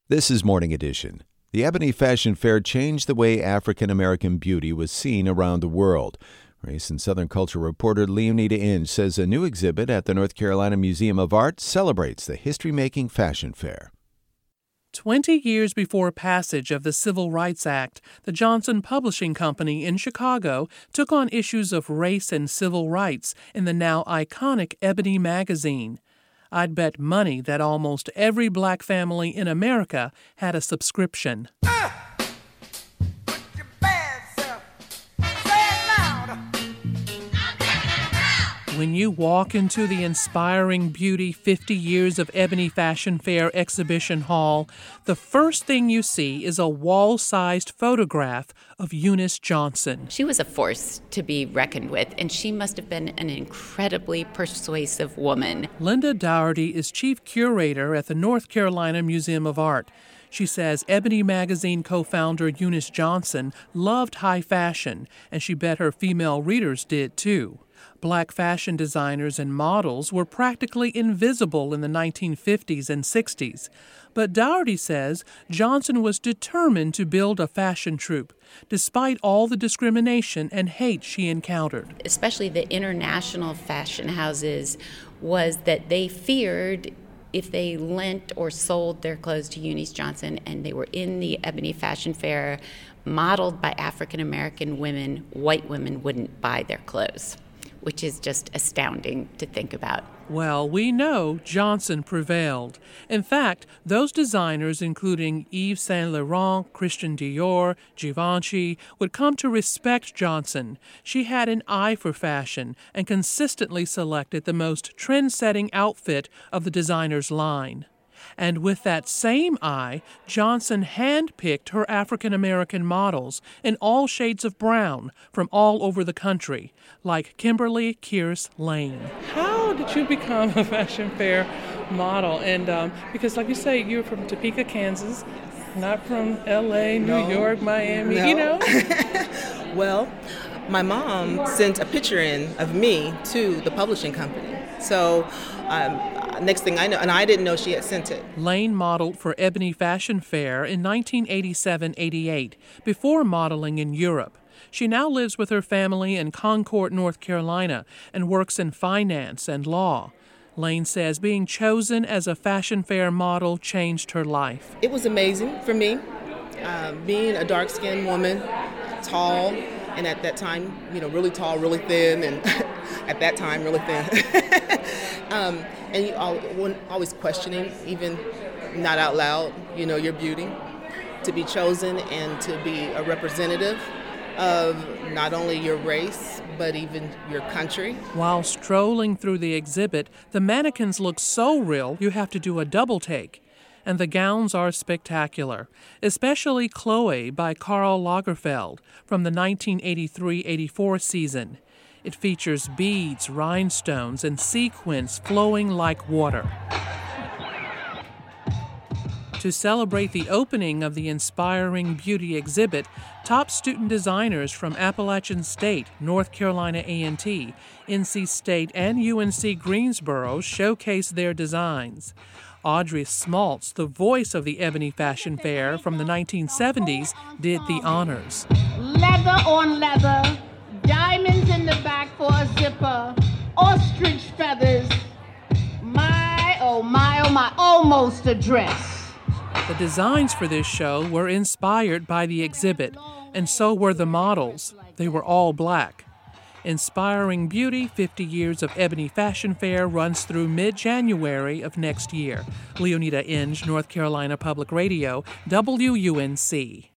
This is Morning Edition. The Ebony Fashion Fair changed the way African American beauty was seen around the world. Race and Southern culture reporter Leonida Inge says a new exhibit at the North Carolina Museum of Art celebrates the history-making fashion fair. 20 years before passage of the Civil Rights Act, the Johnson Publishing Company in Chicago took on issues of race and civil rights in the now iconic Ebony magazine. I'd bet money that almost every black family in America had a subscription. When you walk into the Inspiring Beauty 50 Years of Ebony Fashion Fair exhibition hall, the first thing you see is a wall-sized photograph of Eunice Johnson. She was a force to be reckoned with, and she must have been an incredibly persuasive woman. Linda Dougherty is chief curator at the North Carolina Museum of Art. She says Ebony magazine co-founder Eunice Johnson loved high fashion, and she bet her female readers did too. Black fashion designers and models were practically invisible in the 1950s and 60s. But Dougherty says Johnson was determined to build a fashion troupe, despite all the discrimination and hate she encountered. Especially the international fashion houses, was that they feared if they lent or sold their clothes to Eunice Johnson and they were in the Ebony Fashion Fair modeled by African American women, white women wouldn't buy their clothes, which is just astounding to think about. Well, we know Johnson prevailed. In fact, those designers, including Yves Saint Laurent, Christian Dior, Givenchy, would come to respect Johnson. She had an eye for fashion and consistently selected the most trend-setting outfit of the designer's line. And with that same eye, Johnson handpicked her African-American models in all shades of brown from all over the country, like Kimberly Kearse Lane. How did you become a fashion fair model? And because, like you say, you're from Topeka, Kansas, not from L.A., New York, Miami, No. you know? Well, my mom sent a picture in of me to the publishing company. So next thing I know, and I didn't know she had sent it. Lane modeled for Ebony Fashion Fair in 1987-88, before modeling in Europe. She now lives with her family in Concord, North Carolina, and works in finance and law. Lane says being chosen as a fashion fair model changed her life. It was amazing for me, being a dark-skinned woman, tall, and at that time, really tall, really thin, and at that time, really thin. And you always questioning, even not out loud, your beauty. To be chosen and to be a representative of not only your race, but even your country. While strolling through the exhibit, the mannequins look so real you have to do a double take. And the gowns are spectacular, especially Chloe by Karl Lagerfeld from the 1983-84 season. It features beads, rhinestones, and sequins flowing like water. To celebrate the opening of the Inspiring Beauty exhibit, top student designers from Appalachian State, North Carolina A&T, NC State, and UNC Greensboro showcased their designs. Audrey Smaltz, the voice of the Ebony Fashion Fair from the 1970s, did the honors. Leather on leather, diamonds in the back for a zipper, ostrich feathers. My, oh my, almost a dress. The designs for this show were inspired by the exhibit, and so were the models. They were all black. Inspiring Beauty 50 Years of Ebony Fashion Fair runs through mid-January of next year. Leonida Inge, North Carolina Public Radio, WUNC.